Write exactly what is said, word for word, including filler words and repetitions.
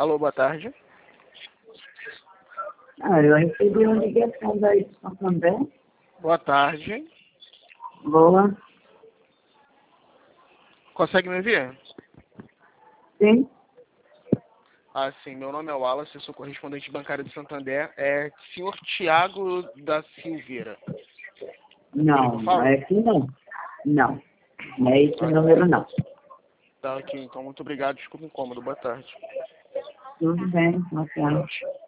Alô, boa tarde. Ah, eu recebi uma ligação daí de Santander. Boa tarde. Boa. Consegue me ouvir? Sim? Ah, sim. Meu nome é Wallace, eu sou correspondente bancário de Santander. É senhor Tiago da Silveira. Não, Eu não falo? é aqui não. Não. Não é esse o Ah, número não. tá aqui, então muito obrigado. Desculpa o incômodo. Boa tarde. Tudo bem, boa tarde.